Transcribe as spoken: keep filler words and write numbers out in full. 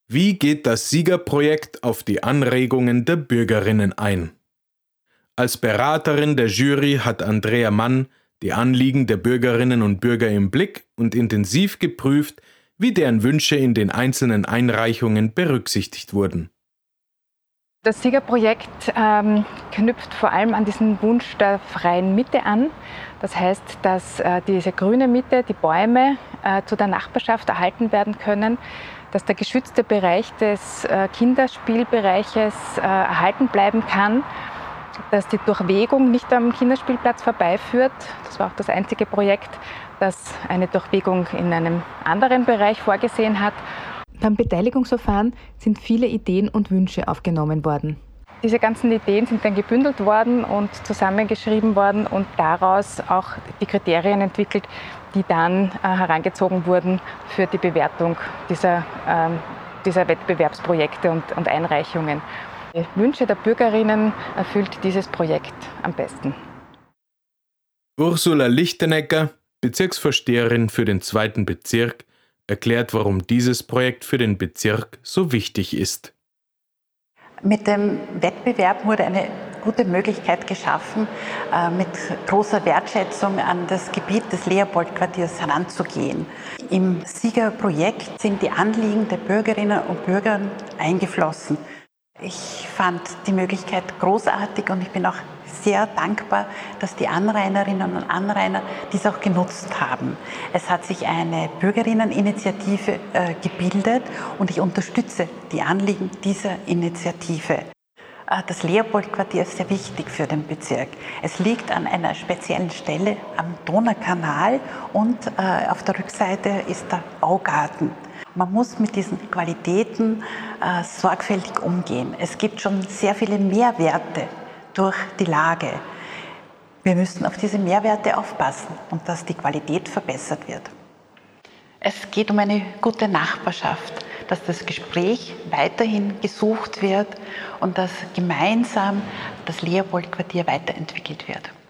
Wie geht das Siegerprojekt auf die Anregungen der Bürgerinnen ein? Als Beraterin der Jury hat Andrea Mann die Anliegen der Bürgerinnen und Bürger im Blick und intensiv geprüft, wie deren Wünsche in den einzelnen Einreichungen berücksichtigt wurden. Das Siegerprojekt ähm, knüpft vor allem an diesen Wunsch der freien Mitte an. Das heißt, dass äh, diese grüne Mitte, die Bäume, äh, zu der Nachbarschaft erhalten werden können, dass der geschützte Bereich des äh, Kinderspielbereiches äh, erhalten bleiben kann, dass die Durchwegung nicht am Kinderspielplatz vorbeiführt. Das war auch das einzige Projekt, das eine Durchwegung in einem anderen Bereich vorgesehen hat. Beim Beteiligungsverfahren sind viele Ideen und Wünsche aufgenommen worden. Diese ganzen Ideen sind dann gebündelt worden und zusammengeschrieben worden und daraus auch die Kriterien entwickelt, die dann äh, herangezogen wurden für die Bewertung dieser, äh, dieser Wettbewerbsprojekte und, und Einreichungen. Die Wünsche der Bürgerinnen erfüllt dieses Projekt am besten. Ursula Lichtenecker, Bezirksvorsteherin für den zweiten Bezirk, erklärt, warum dieses Projekt für den Bezirk so wichtig ist. Mit dem Wettbewerb wurde eine gute Möglichkeit geschaffen, mit großer Wertschätzung an das Gebiet des Leopold-Quartiers heranzugehen. Im Siegerprojekt sind die Anliegen der Bürgerinnen und Bürger eingeflossen. Ich fand die Möglichkeit großartig und ich bin auch sehr dankbar, dass die Anrainerinnen und Anrainer dies auch genutzt haben. Es hat sich eine Bürgerinneninitiative äh, gebildet und ich unterstütze die Anliegen dieser Initiative. Äh, das Leopold-Quartier ist sehr wichtig für den Bezirk. Es liegt an einer speziellen Stelle am Donaukanal und äh, auf der Rückseite ist der Augarten. Man muss mit diesen Qualitäten äh, sorgfältig umgehen. Es gibt schon sehr viele Mehrwerte durch die Lage. Wir müssen auf diese Mehrwerte aufpassen und dass die Qualität verbessert wird. Es geht um eine gute Nachbarschaft, dass das Gespräch weiterhin gesucht wird und dass gemeinsam das Leopold-Quartier weiterentwickelt wird.